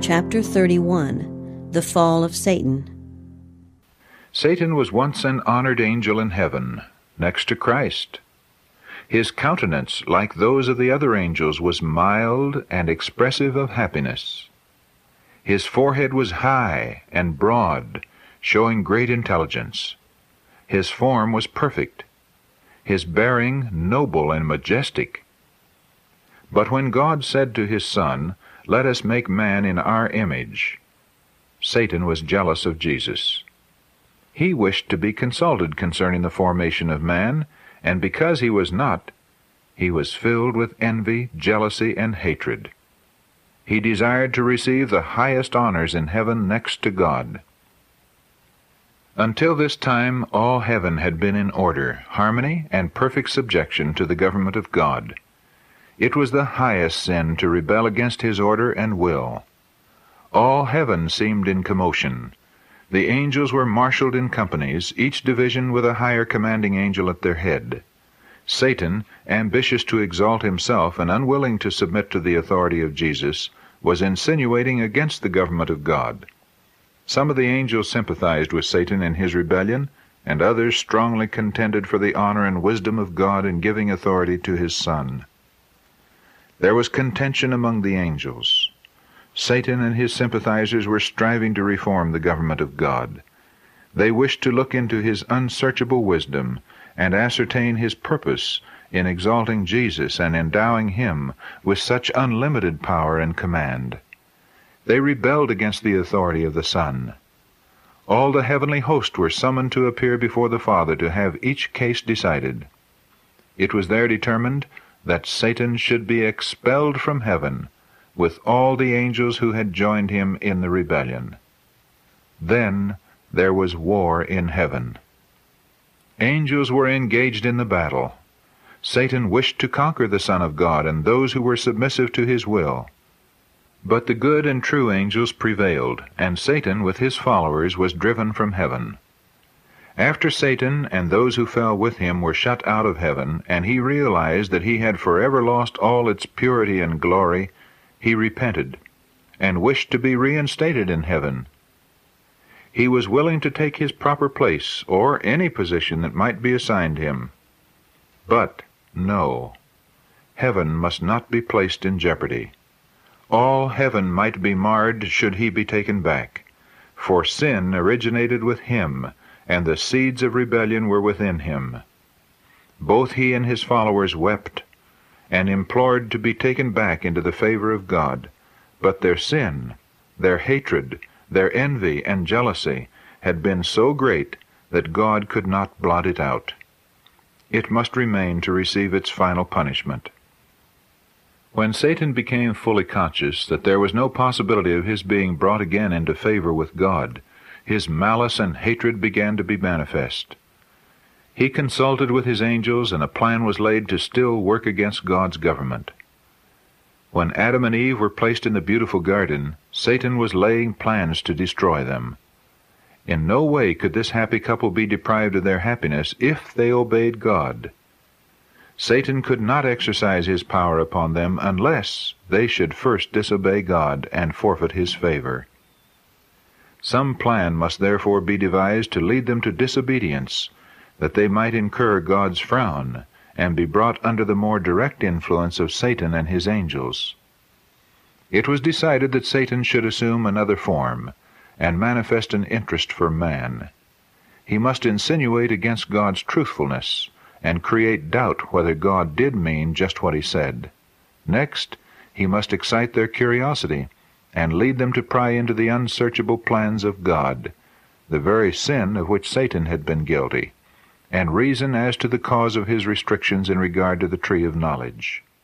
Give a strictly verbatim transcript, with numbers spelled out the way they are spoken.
Chapter thirty-one. The Fall of Satan. Satan was once an honored angel in heaven, next to Christ. His countenance, like those of the other angels, was mild and expressive of happiness. His forehead was high and broad, showing great intelligence. His form was perfect, his bearing noble and majestic. But when God said to his Son, "Let us make man in our image," Satan was jealous of Jesus. He wished to be consulted concerning the formation of man, and because he was not, he was filled with envy, jealousy, and hatred. He desired to receive the highest honors in heaven next to God. Until this time, all heaven had been in order, harmony, and perfect subjection to the government of God. It was the highest sin to rebel against his order and will. All heaven seemed in commotion. The angels were marshaled in companies, each division with a higher commanding angel at their head. Satan, ambitious to exalt himself and unwilling to submit to the authority of Jesus, was insinuating against the government of God. Some of the angels sympathized with Satan in his rebellion, and others strongly contended for the honor and wisdom of God in giving authority to his Son. There was contention among the angels. Satan and his sympathizers were striving to reform the government of God. They wished to look into his unsearchable wisdom and ascertain his purpose in exalting Jesus and endowing him with such unlimited power and command. They rebelled against the authority of the Son. All the heavenly host were summoned to appear before the Father to have each case decided. It was there determined that Satan should be expelled from heaven with all the angels who had joined him in the rebellion. Then there was war in heaven. Angels were engaged in the battle. Satan wished to conquer the Son of God and those who were submissive to his will. But the good and true angels prevailed, and Satan with his followers was driven from heaven. After Satan and those who fell with him were shut out of heaven, and he realized that he had forever lost all its purity and glory, he repented, and wished to be reinstated in heaven. He was willing to take his proper place, or any position that might be assigned him. But, no, heaven must not be placed in jeopardy. All heaven might be marred should he be taken back, for sin originated with him, and the seeds of rebellion were within him. Both he and his followers wept, and implored to be taken back into the favor of God, but their sin, their hatred, their envy and jealousy had been so great that God could not blot it out. It must remain to receive its final punishment. When Satan became fully conscious that there was no possibility of his being brought again into favor with God, his malice and hatred began to be manifest. He consulted with his angels, and a plan was laid to still work against God's government. When Adam and Eve were placed in the beautiful garden, Satan was laying plans to destroy them. In no way could this happy couple be deprived of their happiness if they obeyed God. Satan could not exercise his power upon them unless they should first disobey God and forfeit his favor. Some plan must therefore be devised to lead them to disobedience, that they might incur God's frown and be brought under the more direct influence of Satan and his angels. It was decided that Satan should assume another form and manifest an interest for man. He must insinuate against God's truthfulness and create doubt whether God did mean just what he said. Next, he must excite their curiosity and lead them to pry into the unsearchable plans of God, the very sin of which Satan had been guilty, and reason as to the cause of his restrictions in regard to the tree of knowledge.